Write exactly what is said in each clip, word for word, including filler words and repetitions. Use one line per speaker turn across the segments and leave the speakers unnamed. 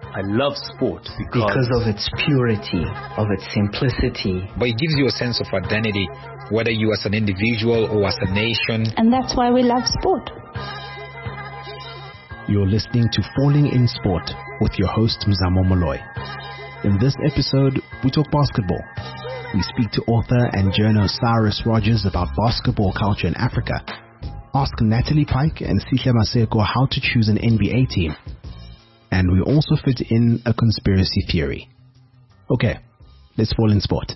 I love sport because...
because of its purity, of its simplicity.
But it gives you a sense of identity, whether you as an individual or as a nation.
And that's why we love sport.
You're listening to Falling in Sport with your host Mzamo Molloy. In this episode, we talk basketball. We speak to author and journal Cyrus Rogers about basketball culture in Africa. Ask Natalie Pike and Sihle Maseko how to choose an N B A team. And we also fit in a conspiracy theory. Okay, let's fall in sport.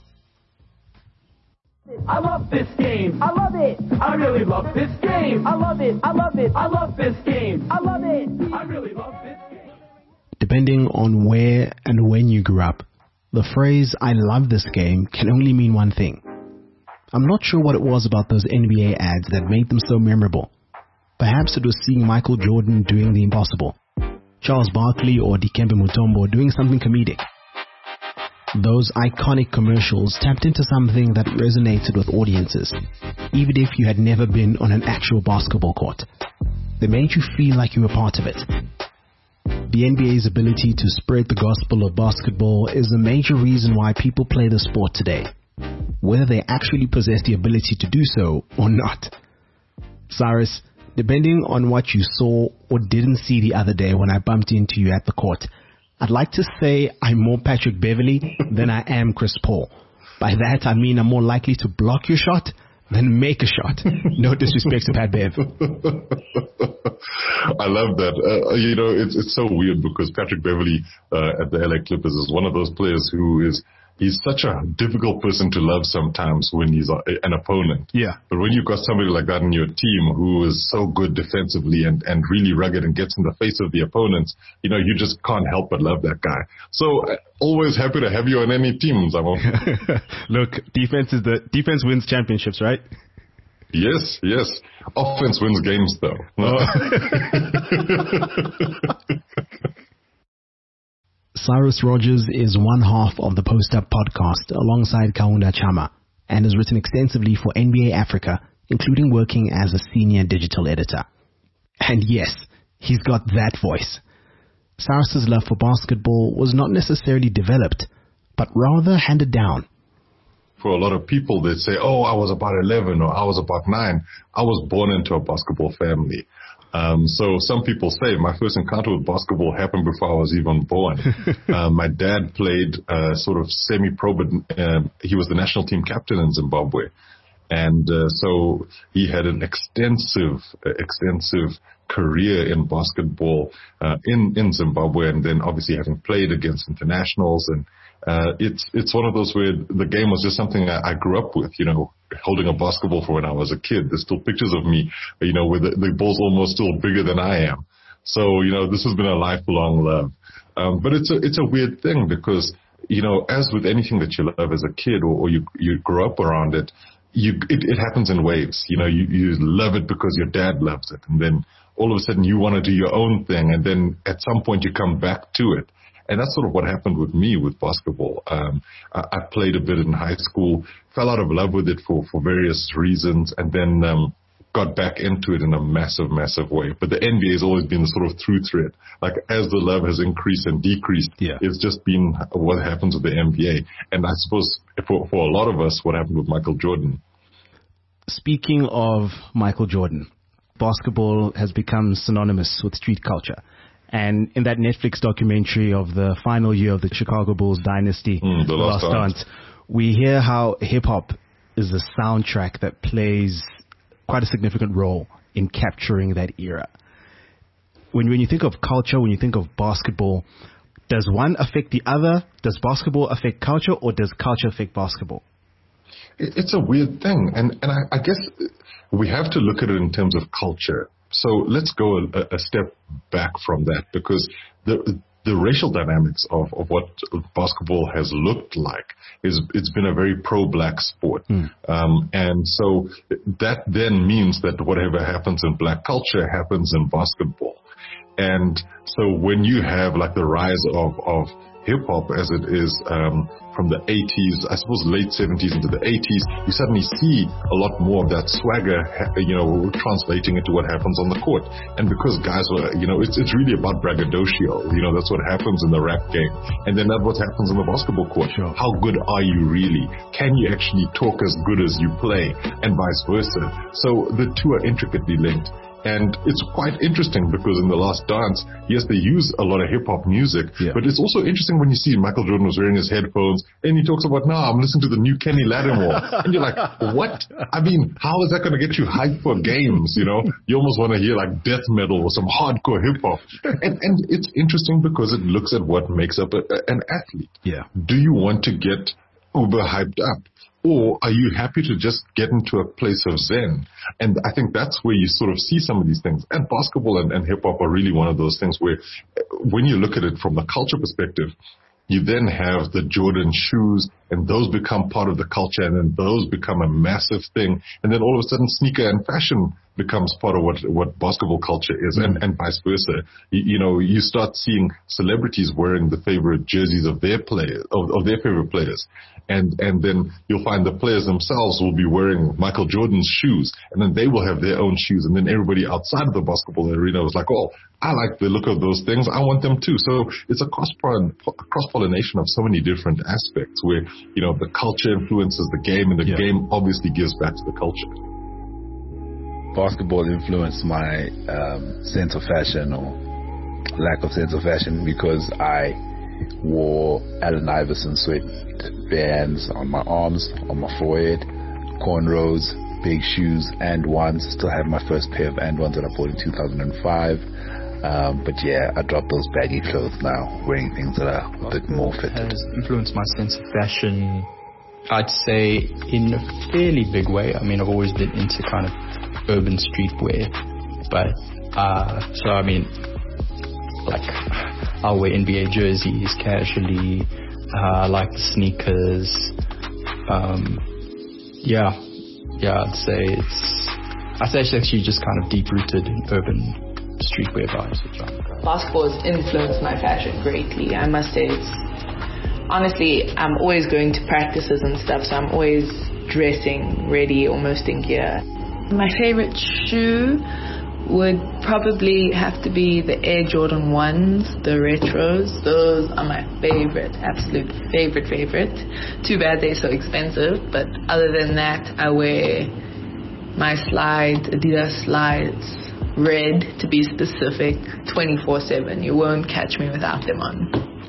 I love this game. I love it. I really love this game. I love it. I love it. I love this game. I love it. I really love this game.
Depending on where and when you grew up, the phrase "I love this game" can only mean one thing. I'm not sure what it was about those N B A ads that made them so memorable. Perhaps it was seeing Michael Jordan doing the impossible, Charles Barkley or Dikembe Mutombo doing something comedic. Those iconic commercials tapped into something that resonated with audiences, even if you had never been on an actual basketball court. They made you feel like you were part of it. The N B A's ability to spread the gospel of basketball is a major reason why people play the sport today, whether they actually possess the ability to do so or not. Cyrus, depending on what you saw or didn't see the other day when I bumped into you at the court, I'd like to say I'm more Patrick Beverley than I am Chris Paul. By that, I mean I'm more likely to block your shot than make a shot. No disrespect to Pat Bev.
I love that. Uh, you know, it's it's so weird because Patrick Beverley uh, at the L A Clippers is one of those players who is he's such a difficult person to love sometimes when he's a, an opponent.
Yeah.
But when you've got somebody like that in your team who is so good defensively and, and really rugged and gets in the face of the opponents, you know, you just can't help but love that guy. So uh, always happy to have you on any teams.
Look, defense is the defense wins championships, right?
Yes, yes. Offense wins games, though.
Oh. Cyrus Rogers is one half of the Post Up podcast alongside Kaunda Chama and has written extensively for N B A Africa, including working as a senior digital editor. And yes, he's got that voice. Cyrus's love for basketball was not necessarily developed, but rather handed down.
For a lot of people, they say, oh, I was about eleven or I was about nine. I was born into a basketball family. Um, so some people say my first encounter with basketball happened before I was even born. uh, my dad played uh, sort of semi-pro, but uh, he was the national team captain in Zimbabwe. And uh, so he had an extensive, uh, extensive career in basketball uh, in, in Zimbabwe, and then obviously having played against internationals. And uh, it's it's one of those where the game was just something I, I grew up with, you know, holding a basketball for when I was a kid. There's still pictures of me, you know, where the, the ball's almost still bigger than I am. So, you know, this has been a lifelong love. Um, but it's a, it's a weird thing because, you know, as with anything that you love as a kid or, or you, you grow up around it, you, it, it happens in waves. You know, you, you love it because your dad loves it. And then all of a sudden you want to do your own thing. And then at some point you come back to it. And that's sort of what happened with me with basketball. Um, I, I played a bit in high school, fell out of love with it for, for various reasons, and then um, got back into it in a massive, massive way. But the N B A has always been the sort of through thread. Like as the love has increased and decreased,
yeah.
It's just been what happens with the N B A. And I suppose for, for a lot of us, what happened with Michael Jordan.
Speaking of Michael Jordan, basketball has become synonymous with street culture. And in that Netflix documentary of the final year of the Chicago Bulls dynasty,
mm, The Last Dance,
we hear how hip-hop is the soundtrack that plays quite a significant role in capturing that era. When, when you think of culture, when you think of basketball, does one affect the other? Does basketball affect culture, or does culture affect basketball?
It's a weird thing. And, and I, I guess we have to look at it in terms of culture. So let's go a, a step back from that, because the the racial dynamics of, of what basketball has looked like is it's been a very pro-black sport. Mm. Um, and so that then means that whatever happens in black culture happens in basketball. And so when you have like the rise of, of hip hop as it is, um, from the eighties, I suppose late seventies into the eighties, you suddenly see a lot more of that swagger, you know, translating into what happens on the court. And because guys were, you know, it's, it's really about braggadocio. You know, that's what happens in the rap game. And then that's what happens in the basketball court.
Sure.
How good are you really? Can you actually talk as good as you play? And vice versa. So the two are intricately linked. And it's quite interesting because in The Last Dance, yes, they use a lot of hip-hop music, yeah. but it's also interesting when you see Michael Jordan was wearing his headphones and he talks about, now I'm listening to the new Kenny Lattimore. And you're like, what? I mean, how is that going to get you hyped for games, you know? You almost want to hear like death metal or some hardcore hip-hop. And, and it's interesting because it looks at what makes up a, an athlete.
Yeah.
Do you want to get uber hyped up? Or are you happy to just get into a place of zen? And I think that's where you sort of see some of these things. And basketball and, and hip-hop are really one of those things where when you look at it from the culture perspective, you then have the Jordan shoes, and those become part of the culture, and then those become a massive thing. And then all of a sudden, sneaker and fashion becomes part of what, what basketball culture is, mm. and, and vice versa. You, you know, you start seeing celebrities wearing the favorite jerseys of their players, of, of their favorite players. And, and then you'll find the players themselves will be wearing Michael Jordan's shoes, and then they will have their own shoes. And then everybody outside of the basketball arena was like, oh, I like the look of those things. I want them too. So it's a cross-pollination of so many different aspects where, you know, the culture influences the game, and the yeah. game obviously gives back to the culture.
Basketball influenced my um, sense of fashion or lack of sense of fashion because I wore Allen Iverson sweatbands on my arms, on my forehead, cornrows, big shoes, and ones. Still have my first pair of and ones that I bought in two thousand five. Um, but yeah, I dropped those baggy clothes now, wearing things that are a bit more fitted.
Has influenced my sense of fashion, I'd say, in a fairly big way. I mean, I've always been into kind of urban streetwear, but uh, so I mean, like I'll wear N B A jerseys casually. Uh, I like the sneakers. Um, yeah, yeah, I'd say it's. I'd say it's actually just kind of deep rooted in urban streetwear vibes. Which I'm
Basketball has influenced my fashion greatly. I must say, it's honestly, I'm always going to practices and stuff, so I'm always dressing ready, almost in gear. My favorite shoe would probably have to be the Air Jordan ones, the retros. Those are my favorite, absolute favorite, favorite. Too bad they're so expensive, but other than that, I wear my slides, Adidas slides, red to be specific, twenty-four seven. You won't catch me without them on.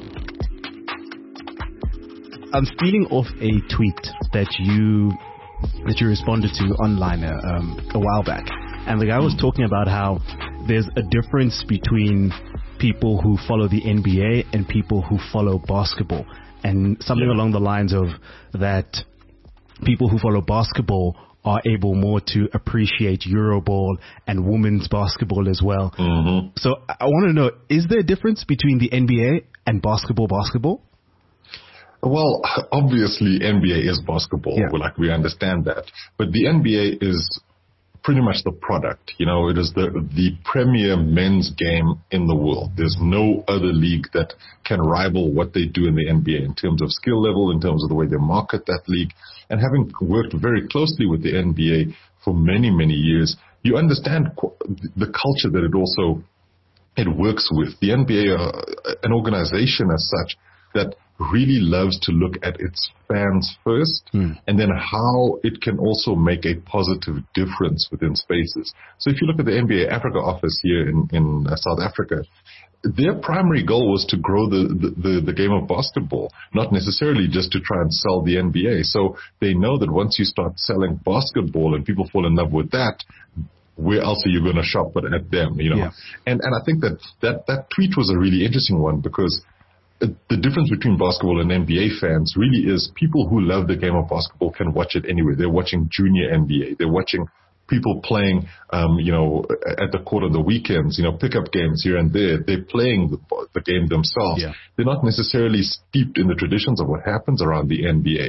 I'm feeling off a tweet that you that you responded to online uh, um, a while back, and the guy was talking about how there's a difference between people who follow the N B A and people who follow basketball, and something along the lines of that people who follow basketball are able more to appreciate Euroball and women's basketball as well.
Mm-hmm.
So I want to know, is there a difference between the N B A and basketball basketball?
Well, obviously N B A is basketball.
Yeah.
Like, we understand that. But the N B A is pretty much the product. You know, it is the the premier men's game in the world. There's no other league that can rival what they do in the N B A in terms of skill level, in terms of the way they market that league. And having worked very closely with the N B A for many, many years, you understand the culture that it also it works with. The N B A, uh, an organization as such, that really loves to look at its fans first, mm. and then how it can also make a positive difference within spaces. So if you look at the N B A Africa office here in, in uh, South Africa, their primary goal was to grow the, the, the game of basketball, not necessarily just to try and sell the N B A. So they know that once you start selling basketball and people fall in love with that, where else are you going to shop but at them, you know?
Yeah.
And and I think that, that that tweet was a really interesting one, because the difference between basketball and N B A fans really is people who love the game of basketball can watch it anywhere. They're watching junior N B A. They're watching people playing, um, you know, at the court on the weekends, you know, pickup games here and there. They're playing the, the game themselves.
Yeah.
They're not necessarily steeped in the traditions of what happens around the N B A.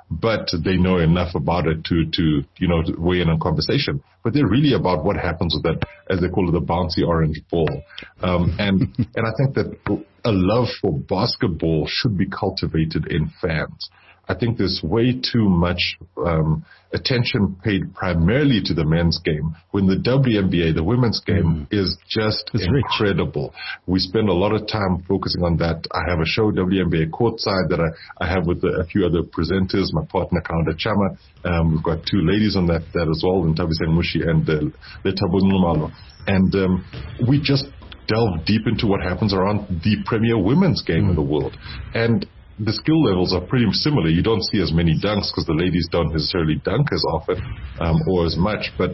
but they know enough about it to, to, you know, to weigh in on conversation. But they're really about what happens with that, as they call it, the bouncy orange ball. Um, and, and I think that a love for basketball should be cultivated in fans. I think there's way too much um, attention paid primarily to the men's game when the W N B A, the women's game, mm. is just it's incredible. Rich. We spend a lot of time focusing on that. I have a show, W N B A Courtside, that I, I have with a, a few other presenters, my partner, Kaunda Chama. Um, we've got two ladies on that, that as well, Ntabiseng Mushi and uh, Lethabo Nxumalo. And um, we just delve deep into what happens around the premier women's game mm. in the world. And the skill levels are pretty similar. You don't see as many dunks because the ladies don't necessarily dunk as often um, or as much. But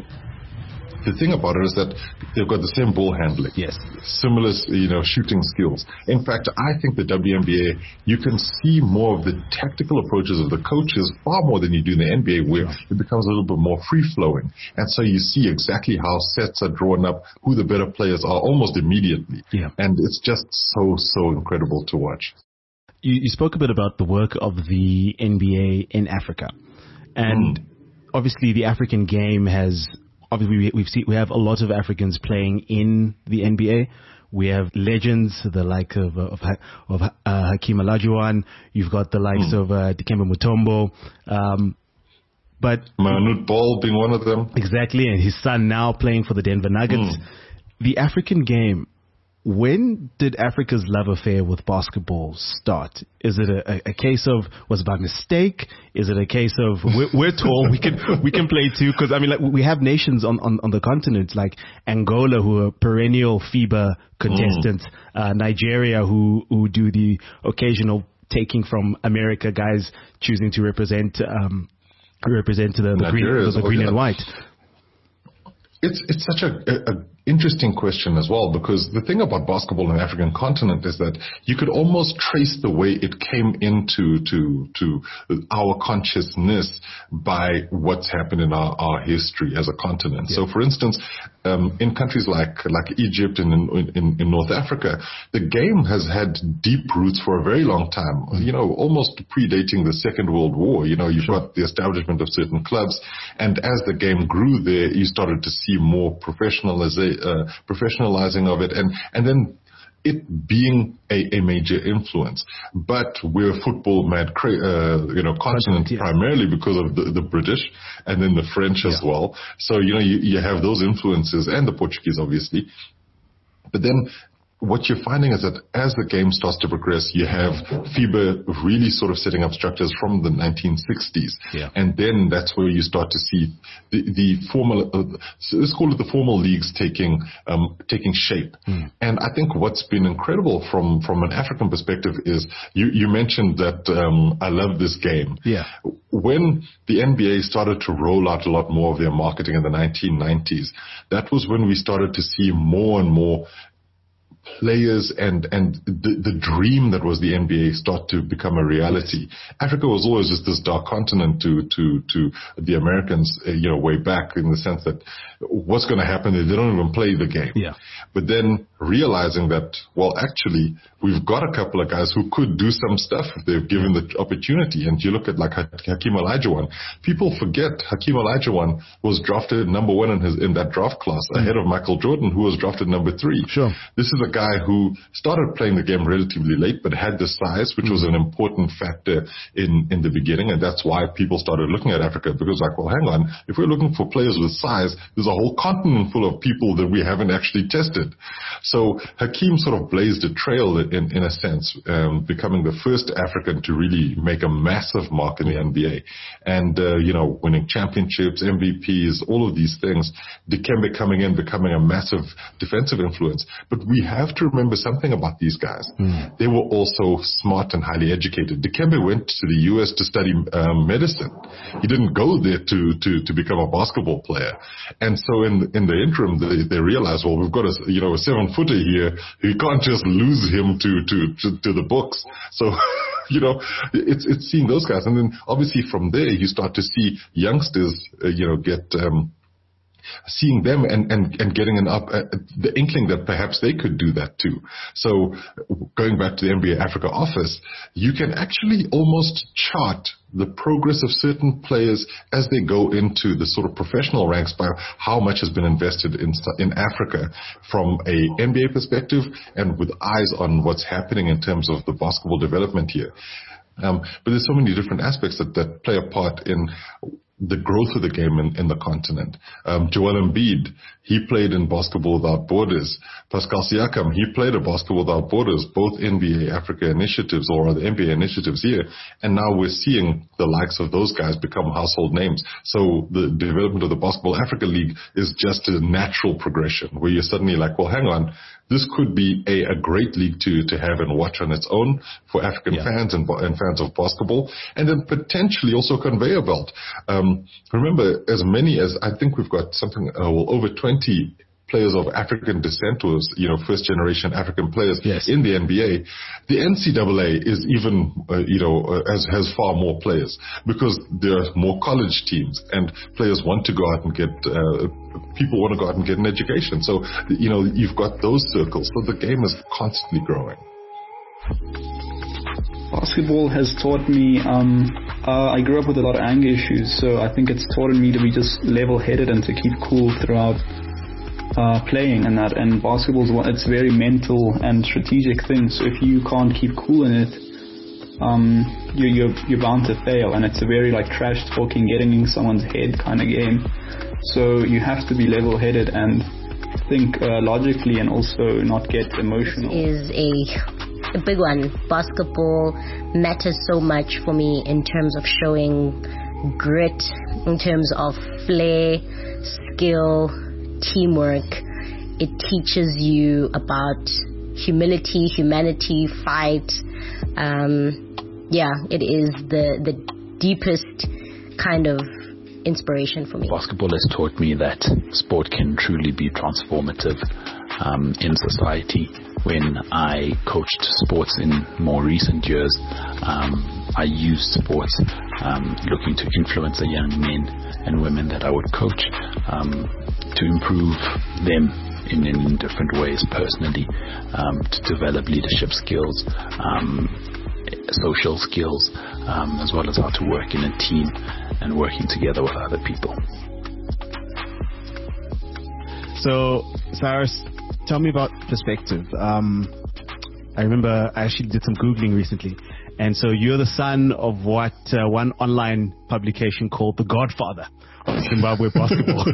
the thing about it is that they've got the same ball handling.
Yes.
Similar, you know, shooting skills. In fact, I think the W N B A, you can see more of the tactical approaches of the coaches far more than you do in the N B A, where it becomes a little bit more free-flowing. And so you see exactly how sets are drawn up, who the better players are almost immediately.
Yeah.
And it's just so, so incredible to watch.
You, you spoke a bit about the work of the N B A in Africa, and mm. obviously the African game has obviously we, we've seen we have a lot of Africans playing in the N B A. We have legends, the like of of, of uh, Hakeem Olajuwon. You've got the likes mm. of uh, Dikembe Mutombo, um, but
Manute Bol being one of them.
Exactly, and his son now playing for the Denver Nuggets. Mm. The African game. When did Africa's love affair with basketball start? Is it a, a case of was it by mistake? Is it a case of we're, we're tall, we can we can play too? Because I mean, like we have nations on, on, on the continent like Angola, who are perennial FIBA contestants, mm. uh, Nigeria, who who do the occasional taking from America, guys choosing to represent um, represent the, the green, the green and white.
It's it's such a, a, a interesting question as well, because the thing about basketball in the African continent is that you could almost trace the way it came into to to our consciousness by what's happened in our, our history as a continent. Yeah. So, for instance, um, in countries like like Egypt and in, in, in North Africa, the game has had deep roots for a very long time. Mm-hmm. You know, almost predating the Second World War. You know, you've sure. got the establishment of certain clubs, and as the game grew there, you started to see more professionalization. Uh, professionalizing of it, and and then it being a, a major influence. But we're a football mad, cra- uh, you know, continent yeah. primarily because of the, the British and then the French yeah. as well. So you know, you, you have those influences, and the Portuguese, obviously. But then what you're finding is that as the game starts to progress, you have FIBA really sort of setting up structures from the nineteen sixties.
Yeah.
And then that's where you start to see the, the formal, uh, so let's call it the formal leagues taking, um, taking shape. Mm. And I think what's been incredible from, from an African perspective is you, you mentioned that, um, I love this game.
Yeah.
When the N B A started to roll out a lot more of their marketing in the nineteen nineties, that was when we started to see more and more players and and the, the dream that was the N B A start to become a reality. Africa was always just this dark continent to to to the Americans, uh, you know, way back, in the sense that what's going to happen is they don't even play the game.
Yeah.
But then realizing that, well, actually, we've got a couple of guys who could do some stuff if they're given the opportunity. And you look at like Hakeem Olajuwon. People forget Hakeem Olajuwon was drafted number one in his in that draft class, mm. ahead of Michael Jordan, who was drafted number three.
Sure.
This is a guy who started playing the game relatively late, but had the size, which mm. was an important factor in, in the beginning. And that's why people started looking at Africa, because like, well, hang on, if we're looking for players with size, there's a whole continent full of people that we haven't actually tested. So Hakeem sort of blazed a trail in, in a sense, um, becoming the first African to really make a massive mark in the N B A. And, uh, you know, winning championships, M V Ps, all of these things, Dikembe coming in, becoming a massive defensive influence. But we have to remember something about these guys. Mm. They were also smart and highly educated. Dikembe went to the U S to study um, medicine. He didn't go there to, to, to become a basketball player. And so in, in the interim, they, they realized, well, we've got a, you know, a seven footer here. We can't just lose him to, to, to, to the books. So, you know, it's, it's seeing those guys. And then obviously from there, you start to see youngsters, uh, you know, get, um, seeing them and, and, and getting an up, uh, the inkling that perhaps they could do that too. So going back to the N B A Africa office, you can actually almost chart the progress of certain players as they go into the sort of professional ranks by how much has been invested in in Africa from a N B A perspective and with eyes on what's happening in terms of the basketball development here. Um, but there's so many different aspects that, that play a part in the growth of the game in, in the continent. Um, Joel Embiid, he played in Basketball Without Borders. Pascal Siakam, he played at Basketball Without Borders, both N B A Africa initiatives or the N B A initiatives here. And now we're seeing the likes of those guys become household names. So the development of the Basketball Africa League is just a natural progression where you're suddenly like, well, hang on, this could be a, a great league to, to have and watch on its own for African yeah. fans and, and fans of basketball, and then potentially also a conveyor belt. Um, remember, as many as I think we've got something uh, well, over twenty players of African descent, or you know, first generation African players yes. in the N B A. The N C double A is even uh, you know uh, has has far more players because there are more college teams and players want to go out and get uh, people want to go out and get an education. So you know you've got those circles. So the game is constantly growing.
Basketball has taught me, um, uh, I grew up with a lot of anger issues, so I think it's taught me to be just level-headed and to keep cool throughout uh, playing and that. And basketball, it's a very mental and strategic thing, so if you can't keep cool in it, um, you're, you're, you're bound to fail. And it's a very like trash-talking, getting in someone's head kind of game. So you have to be level-headed and think uh, logically and also not get emotional.
Is a A big one. Basketball matters so much for me in terms of showing grit, in terms of flair, skill, teamwork. It teaches you about humility, humanity, fight. Um, yeah, it is the the deepest kind of inspiration for me.
Basketball has taught me that sport can truly be transformative um, in society. When I coached sports in more recent years, um, I used sports um, looking to influence the young men and women that I would coach um, to improve them in, in different ways personally, um, to develop leadership skills, um, social skills, um, as well as how to work in a team and working together with other people.
So, Cyrus, tell me about perspective. Um, I remember I actually did some Googling recently. And so you're the son of what uh, one online publication called The Godfather of Zimbabwe basketball.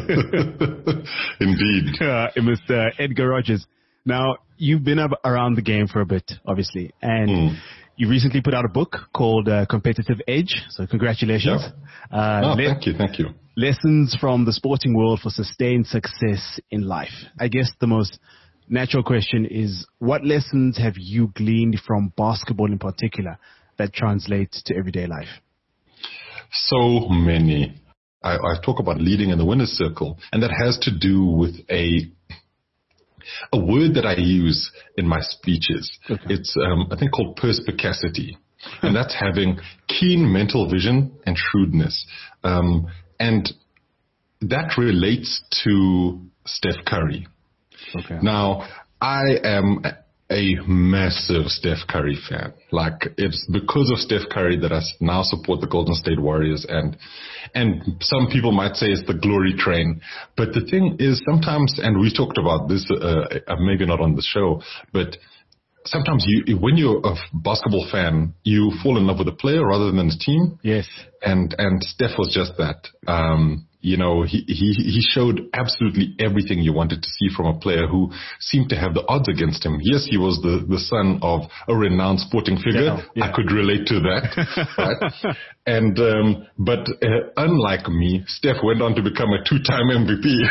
Indeed.
Uh, it was uh, Edgar Rogers. Now, you've been up around the game for a bit, obviously. And mm. you recently put out a book called uh, Competitive Edge. So congratulations.
Yeah.
Uh,
oh,
le-
thank you, thank you.
Lessons from the sporting world for sustained success in life. I guess the most natural question is, what lessons have you gleaned from basketball in particular that translate to everyday life?
So many. I, I talk about leading in the winner's circle, and that has to do with a a word that I use in my speeches. Okay. It's, um, I think, called perspicacity, and that's having keen mental vision and shrewdness. Um, And that relates to Steph Curry. Okay. Now, I am a massive Steph Curry fan. Like, it's because of Steph Curry that I now support the Golden State Warriors. And and some people might say it's the glory train. But the thing is, sometimes, and we talked about this, uh, maybe not on the show, but sometimes you, when you're a basketball fan, you fall in love with a player rather than the team.
Yes.
And, and Steph was just that. Um, you know, he, he, he showed absolutely everything you wanted to see from a player who seemed to have the odds against him. Yes, he was the, the son of a renowned sporting figure. Yeah, yeah. I could relate to that. Right? And, um, but, uh, unlike me, Steph went on to become a two-time M V P.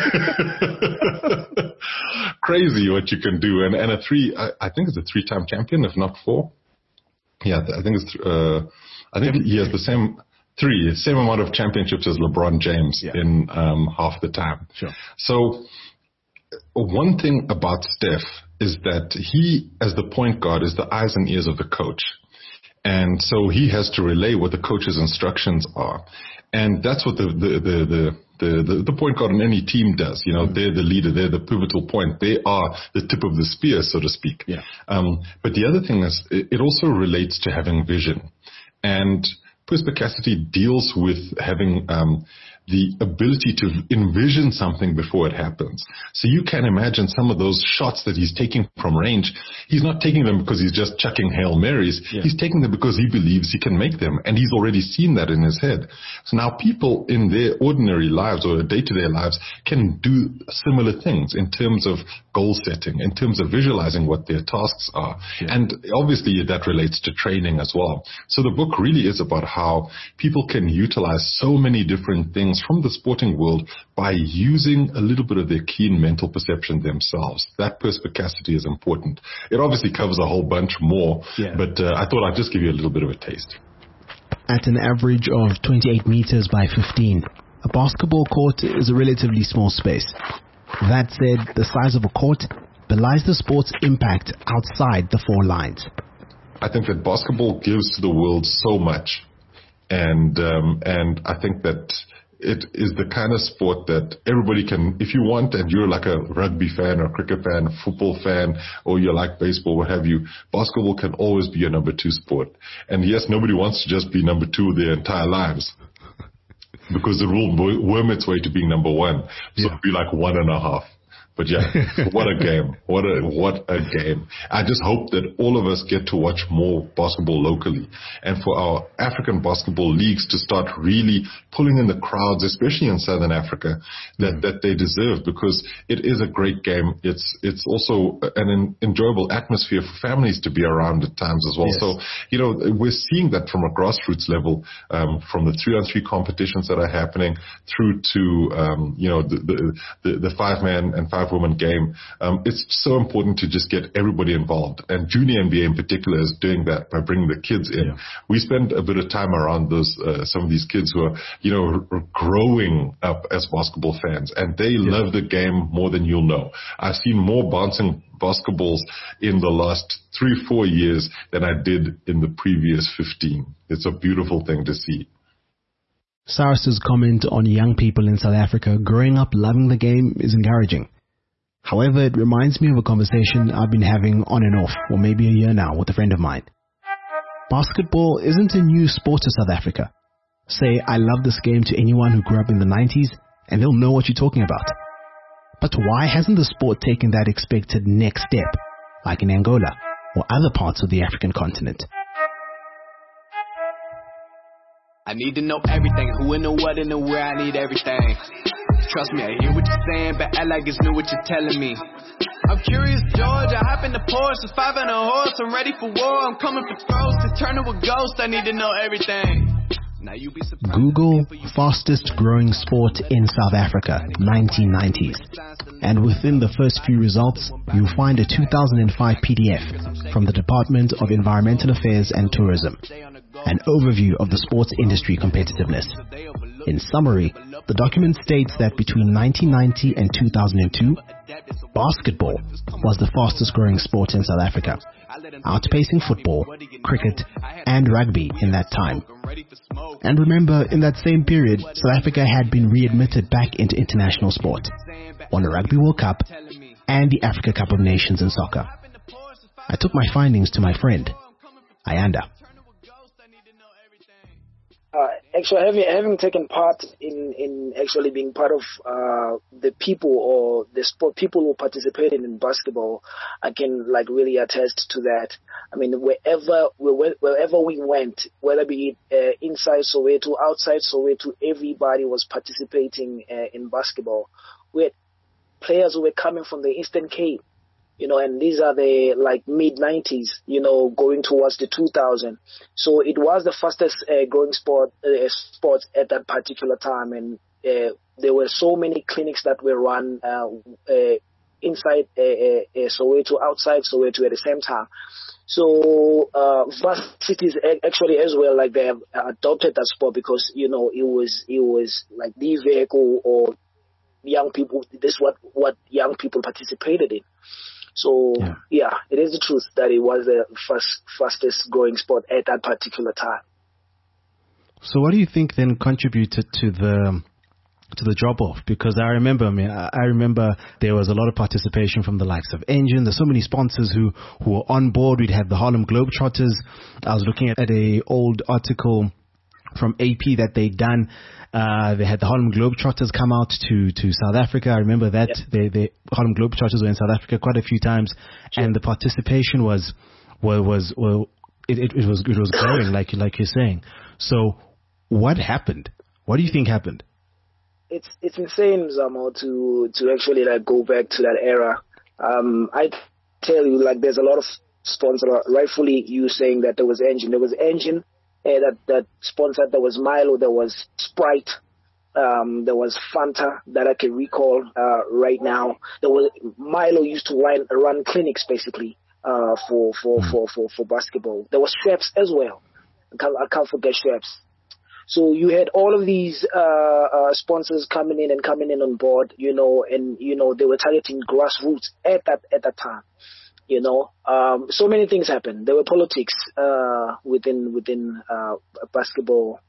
Crazy what you can do. And, and a three, I, I think it's a three-time champion, if not four. Yeah, I think it's, uh, I think he has the same, three, same amount of championships as LeBron James yeah. in, um, half the time.
Sure.
So one thing about Steph is that he, as the point guard, is the eyes and ears of the coach. And so he has to relay what the coach's instructions are. And that's what the, the, the, the The, the, the point guard in any team does. You know, mm-hmm. They're the leader. They're the pivotal point. They are the tip of the spear, so to speak.
Yeah.
Um, but the other thing is it, it also relates to having vision. And perspicacity deals with having um, the ability to envision something before it happens. So you can imagine some of those shots that he's taking from range. He's not taking them because he's just chucking Hail Marys. Yeah. He's taking them because he believes he can make them. And he's already seen that in his head. So now people in their ordinary lives or day-to-day lives can do similar things in terms of goal setting, in terms of visualizing what their tasks are. Yeah. And obviously that relates to training as well. So the book really is about how people can utilize so many different things from the sporting world by using a little bit of their keen mental perception themselves. That perspicacity is important. It obviously covers a whole bunch more, yeah. but uh, I thought I'd just give you a little bit of a taste.
At an average of twenty-eight meters by fifteen, a basketball court is a relatively small space. That said, the size of a court belies the sport's impact outside the four lines.
I think that basketball gives to the world so much. And um, and I think that it is the kind of sport that everybody can, if you want, and you're like a rugby fan or a cricket fan, a football fan, or you like baseball, what have you, basketball can always be your number two sport. And yes, nobody wants to just be number two their entire lives, because the rule worm its way to being number one. So yeah. It'd be like one and a half. But yeah, what a game. What a, what a game. I just hope that all of us get to watch more basketball locally, and for our African basketball leagues to start really pulling in the crowds, especially in Southern Africa, that, that they deserve, because it is a great game. It's, it's also an enjoyable atmosphere for families to be around at times as well. Yes. So, you know, we're seeing that from a grassroots level, um, from the three on three competitions that are happening through to, um, you know, the, the, the, the five man and five woman game. Um, it's so important to just get everybody involved, and junior N B A in particular is doing that by bringing the kids in. Yeah. We spend a bit of time around those, uh, some of these kids who are, you know, r- growing up as basketball fans, and they yeah. love the game more than you'll know. I've seen more bouncing basketballs in the last three, four years than I did in the previous fifteen. It's a beautiful thing to see.
Cyrus's comment on young people in South Africa growing up loving the game is encouraging. However, it reminds me of a conversation I've been having on and off for maybe a year now with a friend of mine. Basketball isn't a new sport to South Africa. Say, I love this game to anyone who grew up in the nineties, and they'll know what you're talking about. But why hasn't the sport taken that expected next step, like in Angola or other parts of the African continent?
I need to know everything, who and the what and the where, I need everything. Trust me, I hear what you're saying, but I like it's new what you're telling me. I'm curious, George, I hop in the Porsche, it's five and a horse, I'm ready for war, I'm coming for throats, to turn to a ghost, I need to know everything. Now you be
Google fastest growing sport in South Africa, nineteen nineties. And within the first few results, you'll find a two thousand five P D F from the Department of Environmental Affairs and Tourism, an overview of the sports industry competitiveness. In summary, the document states that between nineteen ninety and two thousand two, basketball was the fastest growing sport in South Africa, outpacing football, cricket, and rugby in that time. And remember, in that same period, South Africa had been readmitted back into international sport, won a Rugby World Cup, and the Africa Cup of Nations in soccer. I took my findings to my friend, Ayanda.
Uh, actually, having, having taken part in, in actually being part of uh, the people or the sport people who participated in basketball, I can like really attest to that. I mean, wherever wherever we went, whether be it uh, inside Soweto, outside Soweto, everybody was participating uh, in basketball. We had players who were coming from the Eastern Cape, you know, and these are the like mid nineties, you know, going towards the two thousand. So it was the fastest uh, growing sport, uh, sport at that particular time. And uh, there were so many clinics that were run uh, uh, inside uh, uh, Soweto, outside Soweto at the same time. So uh, vast cities actually as well, like they have adopted that sport because, you know, it was, it was like the vehicle or young people, this is what, what young people participated in. So yeah. yeah, it is the truth that it was the first fastest growing sport at that particular time.
So what do you think then contributed to the to the drop off? Because I remember, I mean, I remember there was a lot of participation from the likes of Engine. There's so many sponsors who who were on board. We'd have the Harlem Globetrotters. I was looking at, at a old article from A P that they'd done. Uh, they had the Harlem Globetrotters come out to, to South Africa. I remember that. Yep. They, they, Harlem Globetrotters were in South Africa quite a few times, sure. and the participation was, was, was, well, it, it, it was, it was growing, like, like you're saying. So what happened? What do you think happened?
It's, it's insane, Zamo, to, to actually like go back to that era. Um, I tell you, like, there's a lot of sponsors, rightfully you saying that there was Engine, there was Engine, Uh, that that sponsored. There was Milo, there was Sprite, um, there was Fanta that I can recall uh, right now. There was Milo used to run, run clinics basically uh, for, for, for, for, for basketball. There was Schweppes as well. I can't, I can't forget Schweppes. So you had all of these uh, uh, sponsors coming in and coming in on board, you know, and you know they were targeting grassroots at that at that time. You know, um, so many things happened. There were politics uh, within within uh, basketball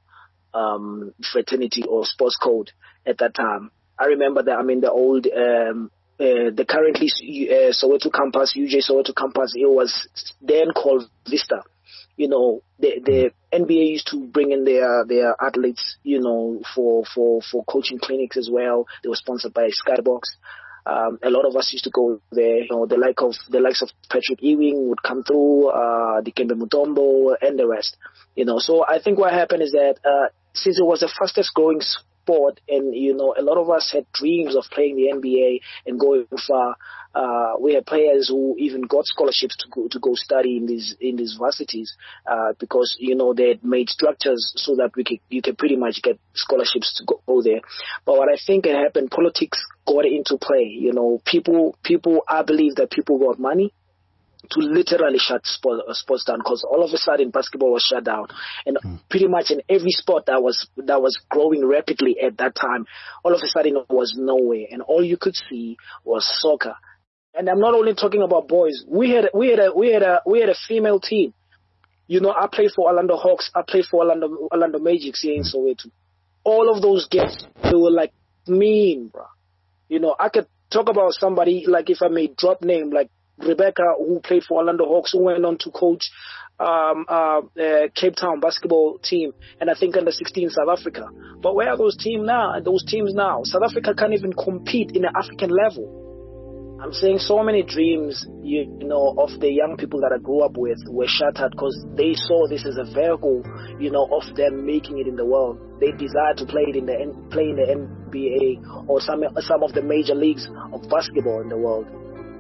um, fraternity or sports code at that time. I remember that. I mean, the old, um, uh, the currently uh, Soweto campus, U J Soweto campus, it was then called Vista. You know, the the N B A used to bring in their their athletes, you know, for for for coaching clinics as well. They were sponsored by Skybox. Um, a lot of us used to go there. You know, the like of the likes of Patrick Ewing would come through, uh, Dikembe Mutombo, and the rest. You know, so I think what happened is that uh, since it was the fastest growing sport, and you know, a lot of us had dreams of playing the N B A and going far. Uh, we had players who even got scholarships to go to go study in these in these varsities uh, because you know they had made structures so that we could you can pretty much get scholarships to go, go there. But what I think had happened, politics got into play. You know, people people I believe that people got money to literally shut sport, uh, sports down, because all of a sudden basketball was shut down, and mm. pretty much in every sport that was that was growing rapidly at that time, all of a sudden it was nowhere, and all you could see was soccer. And I'm not only talking about boys. We had we had a we had a we had a female team. You know, I played for Orlando Hawks. I played for Orlando Orlando Magic here in Soweto. All of those girls, they were like mean, bro. You know, I could talk about somebody like if I may drop name like Rebecca, who played for Orlando Hawks, who went on to coach um, uh, uh, Cape Town basketball team, and I think under sixteen South Africa. But where are those teams now? Those teams now, South Africa can't even compete in the African level. I'm saying so many dreams, you, you know, of the young people that I grew up with were shattered because they saw this as a vehicle, you know, of them making it in the world. They desired to play it in the play in the N B A or some some of the major leagues of basketball in the world.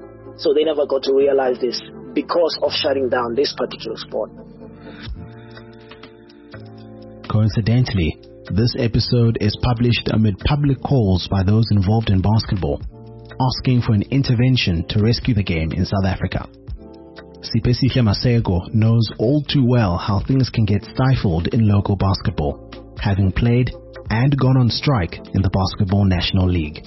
So they never got to realize this because of shutting down this particular sport.
Coincidentally, this episode is published amid public calls by those involved in basketball, asking for an intervention to rescue the game in South Africa. Sipesihle Masego knows all too well how things can get stifled in local basketball, having played and gone on strike in the Basketball National League.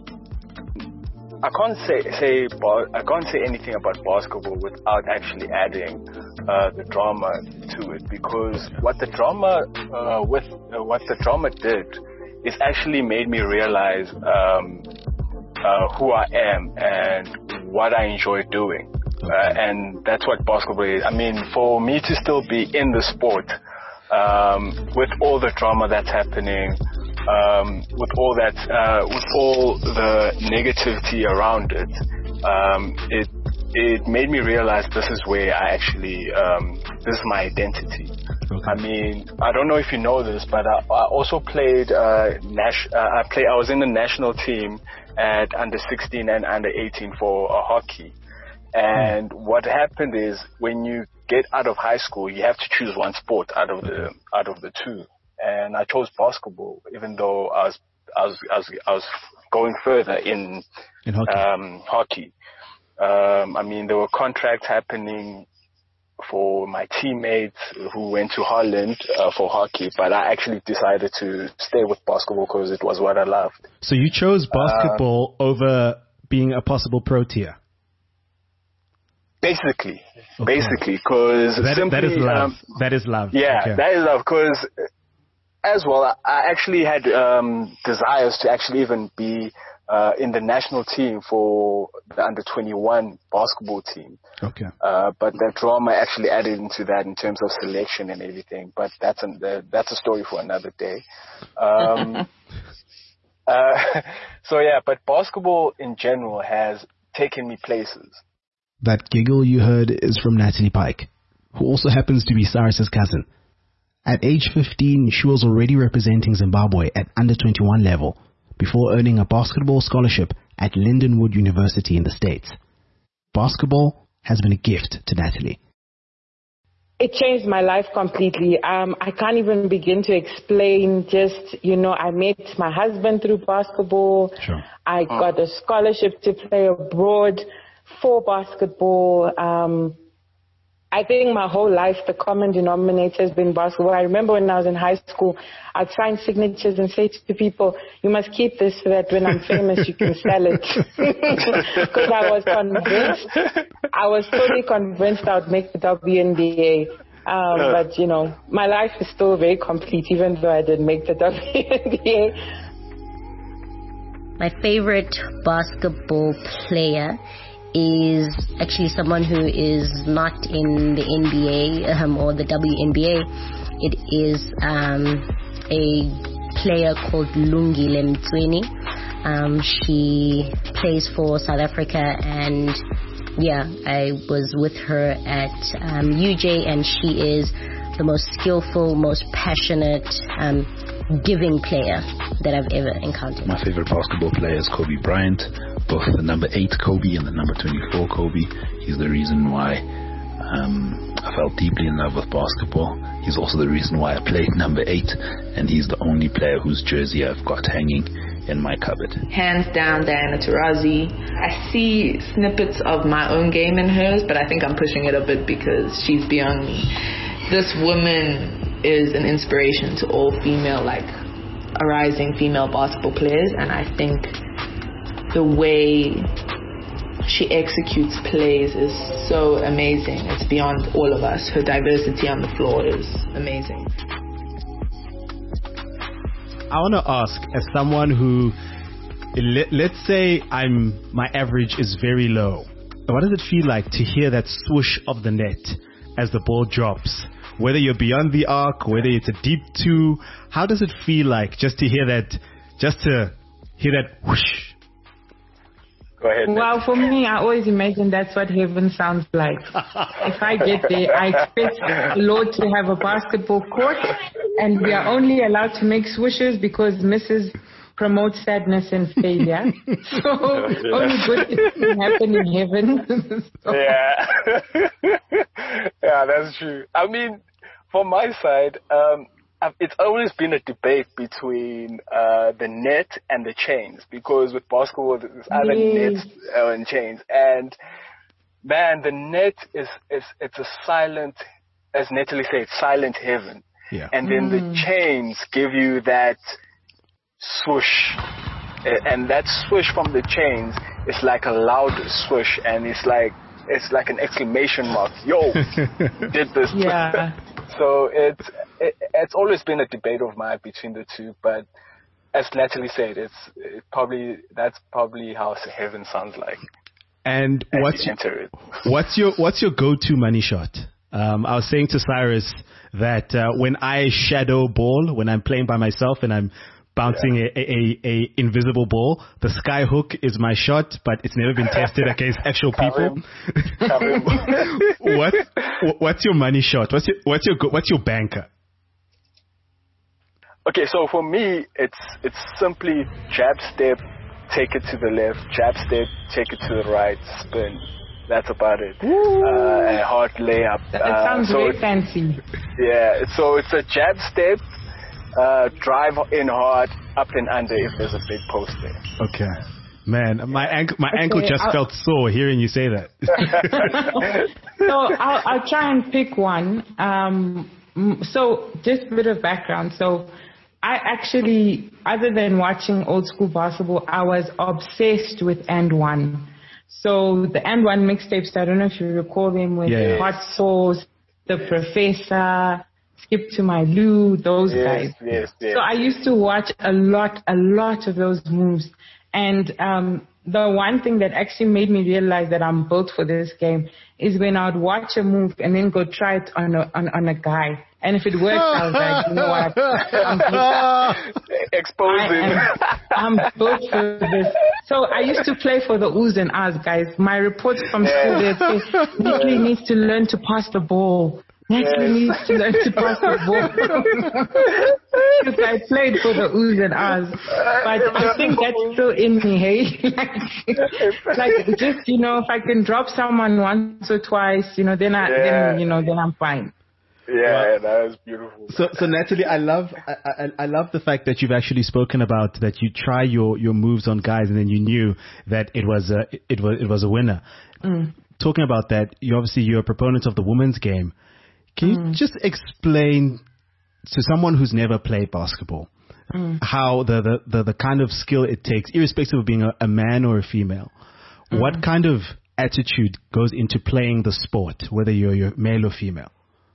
I can't say, say I can't say anything about basketball without actually adding uh, the drama to it, because what the drama uh, with uh, what the drama did is actually made me realize um, Uh, who I am and what I enjoy doing. Uh, and that's what basketball is. I mean, for me to still be in the sport, um, with all the drama that's happening, um, with all that, uh, with all the negativity around it, um, it, it made me realize this is where I actually, um, this is my identity. Okay. I mean, I don't know if you know this, but I, I also played, uh, Nash, uh, I play, I was in the national team at under sixteen and under eighteen for uh, hockey. And mm. what happened is when you get out of high school, you have to choose one sport out of the, okay. out of the two. And I chose basketball, even though I was, I was, I was, I was going further in,
in hockey.
Um, hockey. Um, I mean, there were contracts happening for my teammates who went to Holland uh, for hockey, but I actually decided to stay with basketball because it was what I loved.
So you chose basketball uh, over being a possible pro tier?
Basically,
Okay.
basically, because
That,
simply,
that is love.
um,
that is love.
yeah,
Okay.
that is love. Because as well, I, I actually had um, desires to actually even be uh, in the national team for the under twenty-one basketball team.
Okay.
Uh, but the drama actually added into that in terms of selection and everything. But that's an, uh, that's a story for another day. Um, uh, so yeah, but basketball in general has taken me places.
That giggle you heard is from Natalie Pike, who also happens to be Cyrus's cousin. At age fifteen, she was already representing Zimbabwe at under twenty-one level before earning a basketball scholarship at Lindenwood University in the States. Basketball has been a gift to Natalie.
It changed my life completely. Um, I can't even begin to explain just, you know, I met my husband through basketball.
Sure.
I got a scholarship to play abroad for basketball. Um, I think my whole life, the common denominator has been basketball. I remember when I was in high school, I'd sign signatures and say to people, you must keep this so that when I'm famous, you can sell it. Because I was convinced, I was totally convinced I would make the W N B A. Um, but, you know, my life is still very complete, even though I didn't make the W N B A.
My favorite basketball player is actually someone who is not in the N B A um, or the W N B A. It is um, a player called Lungile Mtsweni. Um, she plays for South Africa, and yeah, I was with her at um, U J, and she is the most skillful, most passionate, um, giving player that I've ever encountered.
My favorite basketball player is Kobe Bryant. Both the number eight Kobe and the number twenty-four Kobe. He's the reason why um, I fell deeply in love with basketball. He's also the reason why I played number eight, and he's the only player whose jersey I've got hanging in my cupboard.
Hands down, Diana Taurasi. I see snippets of my own game in hers, but I think I'm pushing it a bit because she's beyond me. This woman is an inspiration to all female, like, arising female basketball players, and I think the way she executes plays is so amazing. It's beyond all of us. Her diversity on the floor is amazing.
I want to ask, as someone who, let, let's say I'm my average is very low, what does it feel like to hear that swoosh of the net as the ball drops? Whether you're beyond the arc, whether it's a deep two, how does it feel like just to hear that, just to hear that whoosh?
Go ahead.
Well, for me, I always imagine that's what heaven sounds like. If I get there, I expect the Lord to have a basketball court, and we are only allowed to make swishes because Missus promotes sadness and failure. So only good things can happen in heaven. So.
Yeah. Yeah, that's true. I mean, from my side, um, it's always been a debate between uh, the net and the chains, because with basketball, there's either
Yes.
nets uh, and chains. And man, the net is, is it's a silent, as Natalie said, silent heaven.
Yeah.
And then
Mm.
the chains give you that swoosh. A- And that swoosh from the chains is like a loud swoosh, and it's like it's like an exclamation mark. Yo, did this.
Yeah.
So it's it, it's always been a debate of mine between the two, but as Natalie said, it's it probably that's probably how heaven sounds like.
And
as
what's
you enter it.
what's your what's your go-to money shot? Um, I was saying to Cyrus that uh, when I shadow ball, when I'm playing by myself and I'm bouncing yeah. a, a, a invisible ball, the sky hook is my shot, but it's never been tested against actual people. what what's your money shot? What's your what's your what's your banker?
Okay, so for me, it's it's simply jab step, take it to the left, jab step, take it to the right, spin. That's about it. Uh, a hard layup.
That
uh,
sounds
so
very fancy.
Yeah, so it's a jab step, uh, drive in hard, up and under if there's a big post there.
Okay. Man, my ankle, my
Okay,
ankle just
I'll,
felt sore hearing you say that.
so I'll, I'll try and pick one. Um, so just a bit of background. So I actually, other than watching old school basketball, I was obsessed with and one. So the and one mixtapes, I don't know if you recall them, with
Yes.
Hot Sauce, The Professor, Skip to My Lou, those
Yes,
guys.
yes, yes.
So I used to watch a lot, a lot of those moves. And um, the one thing that actually made me realize that I'm built for this game is when I would watch a move and then go try it on a, on, on a guy. And if it works, I was like, you know what? I'm
Expose him.
I'm built for this. So I used to play for the oohs and ahs, guys. My reports from school, they'd say, Natalie needs to learn to pass the ball. Natalie needs to learn to pass the ball. Because I played for the oohs and ahs. But I think that's still in me, hey? like, like, just, you know, if I can drop someone once or twice, you know, then I,
Yeah.
then, you know, then I'm fine.
Yeah, that was beautiful.
So, so Natalie, I love, I, I, I love the fact that you've actually spoken about that you try your, your moves on guys and then you knew that it was a, it was, it was a winner.
Mm.
Talking about that, you obviously you're a proponent of the women's game. Can you
Mm.
just explain to someone who's never played basketball
Mm.
how the, the, the, the kind of skill it takes, irrespective of being a, a man or a female,
Mm.
what kind of attitude goes into playing the sport, whether you're, you're male or female?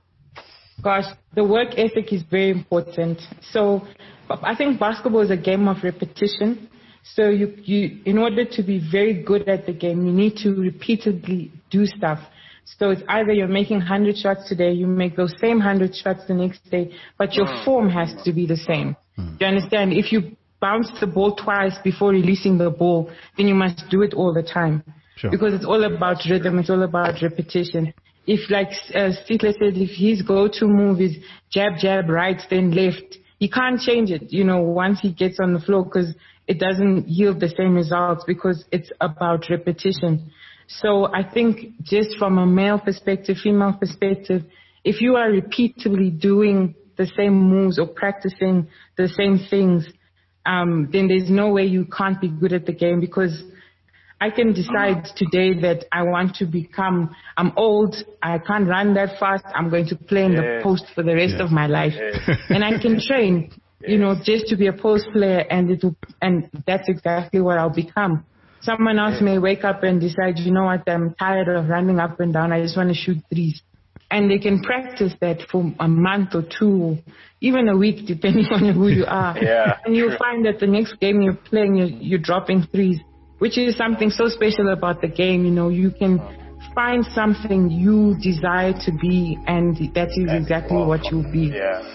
Gosh, the work ethic is very important. So I think basketball is a game of repetition. So you, you, in order to be very good at the game, you need to repeatedly do stuff. So it's either you're making one hundred shots today, you make those same one hundred shots the next day, but your form has to be the same. Do you understand? If you bounce the ball twice before releasing the ball, then you must do it all the time.
Sure.
Because it's all about rhythm, it's all about repetition. If, like uh, Stitler said, if his go-to move is jab, jab, right, then left, he can't change it, you know, once he gets on the floor, because it doesn't yield the same results, because it's about repetition. So I think just from a male perspective, female perspective, if you are repeatedly doing the same moves or practicing the same things, um, then there's no way you can't be good at the game, because I can decide today that I want to become, I'm old, I can't run that fast, I'm going to play in the
Yes.
post for the rest
Yes.
of my life.
Yes.
And I can train, you know, just to be a post player, and it will, and that's exactly what I'll become. Someone else may wake up and decide, you know what, I'm tired of running up and down, I just want to shoot threes. And they can practice that for a month or two, even a week, depending on who you are.
Yeah,
and you'll
true.
find that the next game you're playing, you're, you're dropping threes, which is something so special about the game. You know, you can find something you desire to be, and that is exactly what you'll be.
Yeah.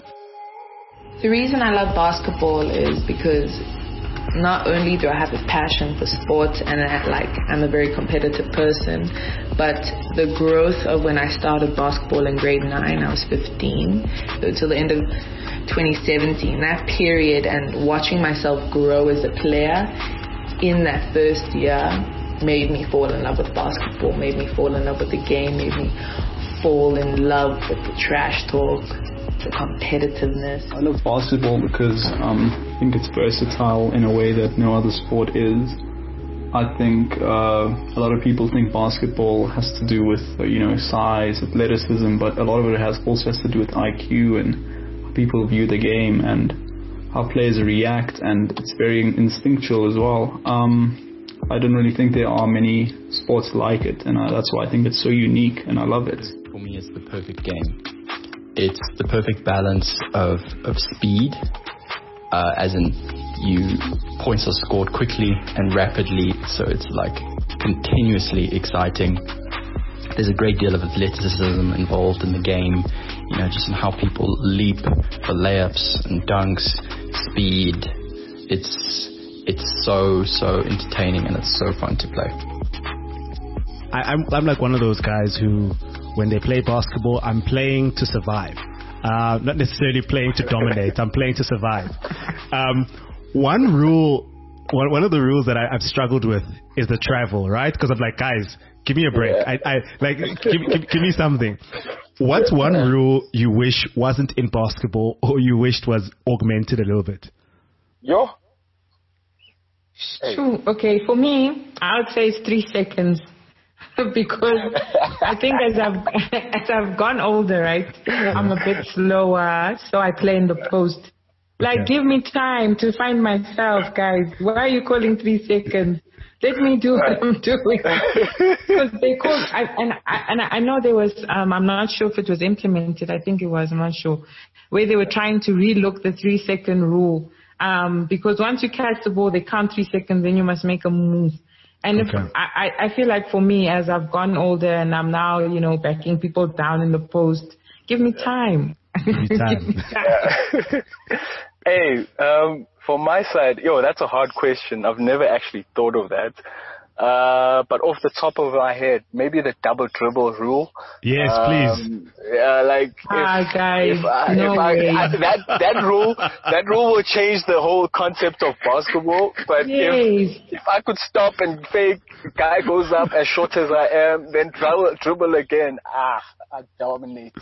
The reason I love basketball is because not only do I have a passion for sports and I, like I'm a very competitive person, but the growth of when I started basketball in grade nine, I was fifteen, until the end of twenty seventeen, that period, and watching myself grow as a player in that first year made me fall in love with basketball, made me fall in love with the game, made me fall in love with the trash talk, the competitiveness.
I love basketball because um, I think it's versatile in a way that no other sport is. I think uh, a lot of people think basketball has to do with uh, you know size, athleticism, but a lot of it has also has to do with I Q and how people view the game and how players react, and it's very instinctual as well. Um, I don't really think there are many sports like it, and uh, that's why I think it's so unique, and I love it.
For me, it's the perfect game. It's the perfect balance of, of speed, uh, as in you points are scored quickly and rapidly, so it's like continuously exciting. There's a great deal of athleticism involved in the game, you know, just in how people leap for layups and dunks, speed. It's it's so so entertaining and it's so fun to play.
I, I'm I'm like one of those guys who, when they play basketball, I'm playing to survive. Uh, not necessarily playing to dominate. I'm playing to survive. Um, one rule, one, one of the rules that I, I've struggled with is the travel, right? Because I'm like, guys, give me a break. I, I like give, give, give me something. What's one rule you wish wasn't in basketball, or you wished was augmented a little bit?
Yo.
True. Okay, for me, I would say it's three seconds. Because I think as I've as I've gone older, right, I'm a bit slower, so I play in the post. Like,
Okay.
give me time to find myself, guys. Why are you calling three seconds? Let me do what I'm doing. Because they called, I, and I, and I know there was, um, I'm not sure if it was implemented. I think it was, I'm not sure, where they were trying to relook the three second rule. Um, because once you catch the ball, they count three seconds, then you must make a move. And if,
Okay.
I, I feel like for me, as I've gone older and I'm now, you know, backing people down in the post, give me time.
Give me time.
Yeah. Hey, um, for my side, yo, that's a hard question. I've never actually thought of that. Uh, but off the top of my head, maybe the double dribble rule.
Yes,
um,
please.
Yeah, like if,
Ah, guys,
if I,
no
if I,
way.
I, that that rule that rule will change the whole concept of basketball. But
Yes.
if if I could stop and fake, guy goes up as short as I am, then dribble, dribble again. Ah, I dominate.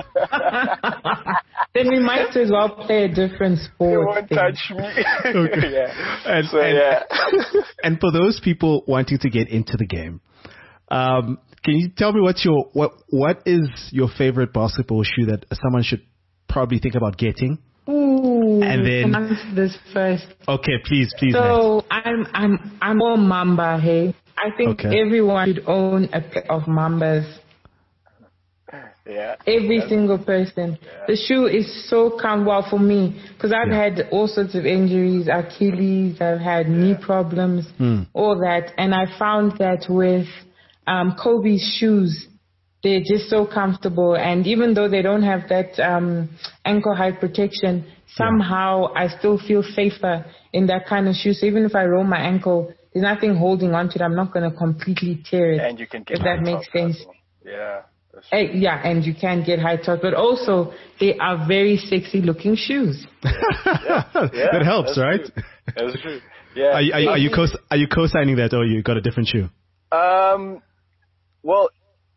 Then we might as well play a different sport.
You won't
then.
touch me.
Okay.
Yeah.
And,
So,
and,
yeah.
and for those people wanting to get into the game, um, can you tell me what's your what what is your favorite basketball shoe that someone should probably think about getting?
Ooh,
And then-
can I answer this first.
Okay, please, please. Nat.
So I'm I'm I'm all Mamba, hey. I think
Okay.
everyone should own a pair of Mambas.
Yeah.
Every
That's-
single person. The shoe is so comfortable for me because I've
Yeah.
had all sorts of injuries, Achilles, I've had knee problems,
Hmm.
all that, and I found that with um, Kobe's shoes, they're just so comfortable, and even though they don't have that um, ankle height protection, somehow I still feel safer in that kind of shoe. So even if I roll my ankle, there's nothing holding onto it. I'm not going to completely tear it.
And you can get
if that
high
makes
top
sense.
as well. Yeah.
Eh, yeah, and you can get high top, but also they are very sexy looking shoes.
That helps,
that's
right?
True. That's true. Yeah.
Are you, are you, are you co are you co-signing that, or you got a different shoe?
Um, well,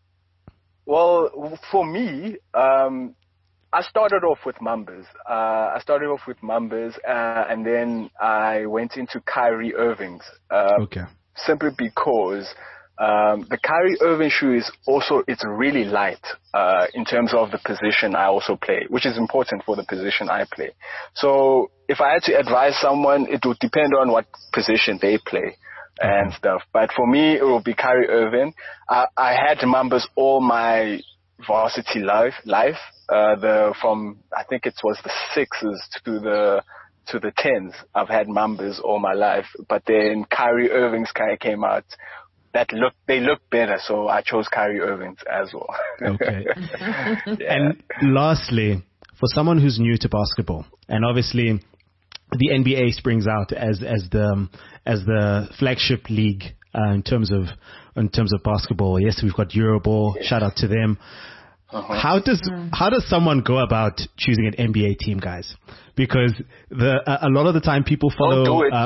well, for me, um, I started off with Mambas. Uh, I started off with Mambas, uh, and then I went into Kyrie Irving's. Uh,
Okay.
Simply because um, the Kyrie Irving shoe is also, it's really light uh, in terms of the position I also play, which is important for the position I play. So if I had to advise someone, it would depend on what position they play and stuff. But for me, it would be Kyrie Irving. I, I had Mambas all my varsity life, life uh, the from I think it was the sixes to the to the tens. I've had Mambas all my life, but then Kyrie Irving's kind of came out. That look, they look better, so I chose Kyrie Irving's as well.
Okay.
Yeah.
And lastly, for someone who's new to basketball, and obviously the N B A springs out as as the as the flagship league uh, in terms of in terms of basketball. Yes, we've got Euroball. Shout out to them.
Uh-huh.
How does how does someone go about choosing an N B A team, guys? Because the a, a lot of the time people follow.
Don't do it.
Uh,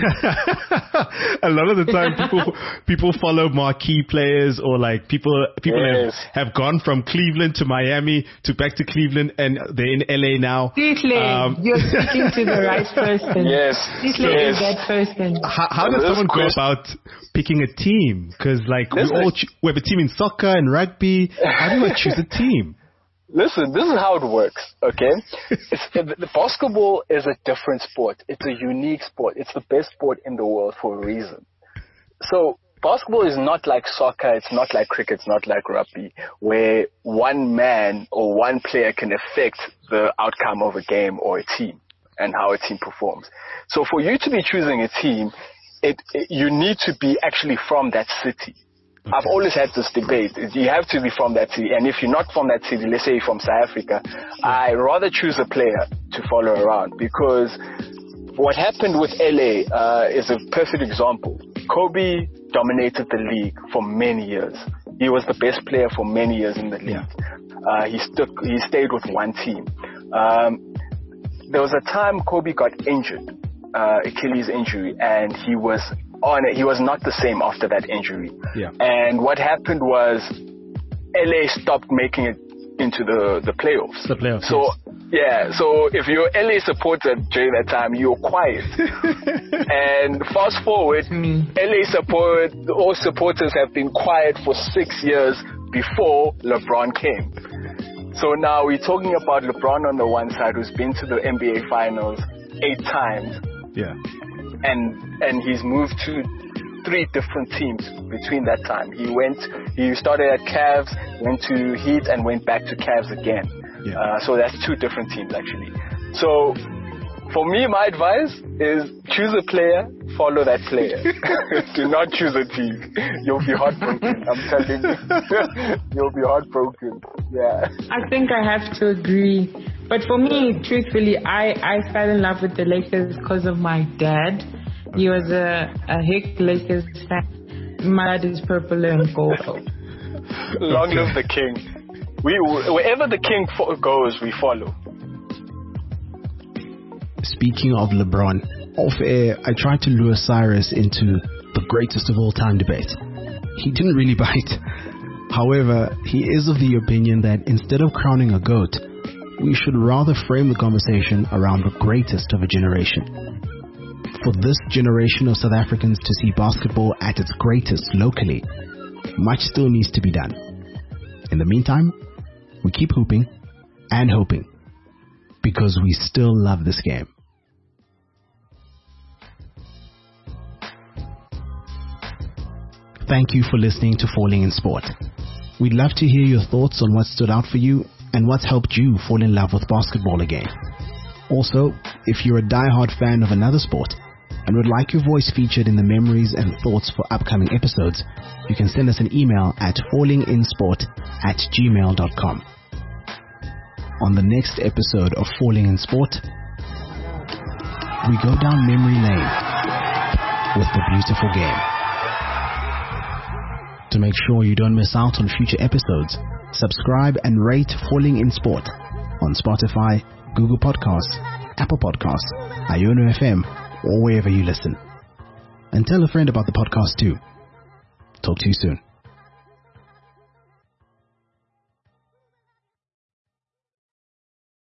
a lot of the time people people follow marquee players, or like people people
Yes.
have, have gone from Cleveland to Miami to back to Cleveland, and they're in L A now.
Seriously,
Um,
you're speaking to the right person.
Yes.
Seriously,
Yes.
is that person.
How, how does
This
someone go
question-
about picking a team? Because like we
Listen.
all ch- we have a team in soccer and rugby. How do I choose a team?
Listen, this is how it works, okay? It's, the, the basketball is a different sport. It's a unique sport. It's the best sport in the world for a reason. So basketball is not like soccer. It's not like cricket. It's not like rugby, where one man or one player can affect the outcome of a game or a team and how a team performs. So for you to be choosing a team, it, it you need to be actually from that city. I've always had this debate. You have to be from that city. And if you're not from that city, let's say you're from South Africa, I rather choose a player to follow around, because what happened with L A uh, is a perfect example. Kobe dominated the league for many years. He was the best player for many years in the league. Uh, he stuck, he stayed with one team. Um, there was a time Kobe got injured, uh, Achilles injury, and he was on it. He was not the same after that injury.
Yeah.
And what happened was L A stopped making it into the, the playoffs.
The playoffs.
So, yeah, so if you're L A supporter during that time, you're quiet. And fast forward, L A support, all supporters have been quiet for six years before LeBron came. So now we're talking about LeBron on the one side, who's been to the N B A finals eight times.
Yeah.
And and he's moved to three different teams between that time. He went, he started at Cavs, went to Heat, and went back to Cavs again. Yeah. Uh, so that's two different teams actually. So for me, my advice is choose a player, follow that player. Do not choose a team. You'll be heartbroken. I'm telling you. You'll be heartbroken. Yeah.
I think I have to agree. But for me, truthfully, I, I fell in love with the Lakers because of my dad. He was a, a hick Lakers fan. My dad is purple and gold.
Long live the king. We, wherever the king fo- goes, we follow.
Speaking of LeBron, off air, I tried to lure Cyrus into the greatest of all time debate. He didn't really bite. However, he is of the opinion that instead of crowning a GOAT, we should rather frame the conversation around the greatest of a generation. For this generation of South Africans to see basketball at its greatest locally, much still needs to be done. In the meantime, we keep hooping and hoping, because we still love this game. Thank you for listening to Falling in Sport. We'd love to hear your thoughts on what stood out for you and what's helped you fall in love with basketball again. Also, if you're a die-hard fan of another sport and would like your voice featured in the memories and thoughts for upcoming episodes, you can send us an email at fallinginsport at gmail dot com. On the next episode of Falling in Sport, we go down memory lane with the beautiful game. To make sure you don't miss out on future episodes, subscribe and rate Falling in Sport on Spotify, Google Podcasts, Apple Podcasts, Iono F M, or wherever you listen. And tell a friend about the podcast too. Talk to you soon.